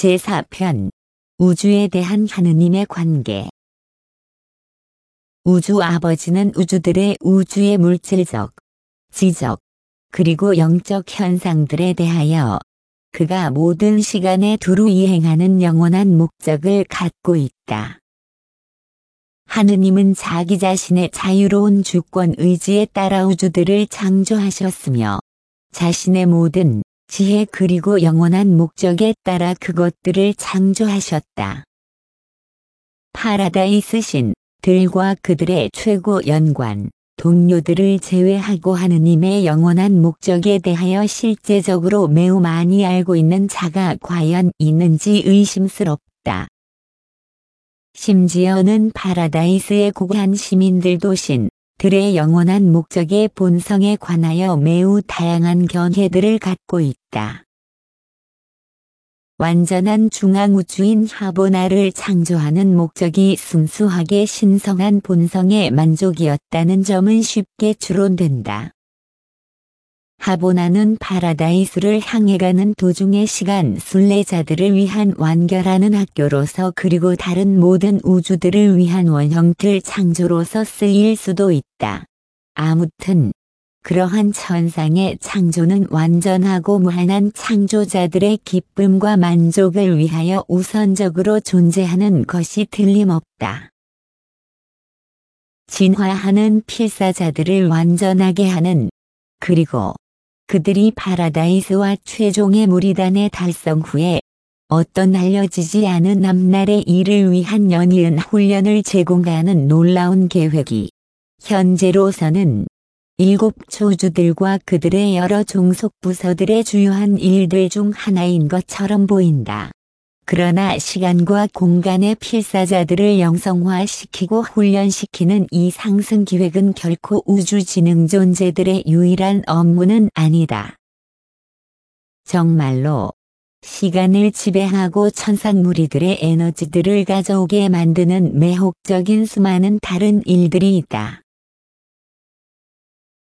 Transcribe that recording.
제4편 우주에 대한 하느님의 관계. 우주 아버지는 우주들의 우주의 물질적, 지적, 그리고 영적 현상들에 대하여 그가 모든 시간에 두루 이행하는 영원한 목적을 갖고 있다. 하느님은 자기 자신의 자유로운 주권 의지에 따라 우주들을 창조하셨으며 자신의 모든 지혜 그리고 영원한 목적에 따라 그것들을 창조하셨다. 파라다이스 신들과 그들의 최고 연관, 동료들을 제외하고 하느님의 영원한 목적에 대하여 실제적으로 매우 많이 알고 있는 자가 과연 있는지 의심스럽다. 심지어는 파라다이스의 고고한 시민들도 신들의 영원한 목적의 본성에 관하여 매우 다양한 견해들을 갖고 있다. 완전한 중앙우주인 하보나를 창조하는 목적이 순수하게 신성한 본성의 만족이었다는 점은 쉽게 추론된다. 하보나는 파라다이스를 향해 가는 도중의 시간 순례자들을 위한 완결하는 학교로서 그리고 다른 모든 우주들을 위한 원형틀 창조로서 쓰일 수도 있다. 아무튼 그러한 천상의 창조는 완전하고 무한한 창조자들의 기쁨과 만족을 위하여 우선적으로 존재하는 것이 틀림없다. 진화하는 필사자들을 완전하게 하는, 그리고 그들이 파라다이스와 최종의 무리단의 달성 후에 어떤 알려지지 않은 앞날의 일을 위한 연이은 훈련을 제공하는 놀라운 계획이 현재로서는 7초주들과 그들의 여러 종속 부서들의 주요한 일들 중 하나인 것처럼 보인다. 그러나 시간과 공간의 필사자들을 영성화시키고 훈련시키는 이 상승 기획은 결코 우주 지능 존재들의 유일한 업무는 아니다. 정말로 시간을 지배하고 천상 무리들의 에너지들을 가져오게 만드는 매혹적인 수많은 다른 일들이 있다.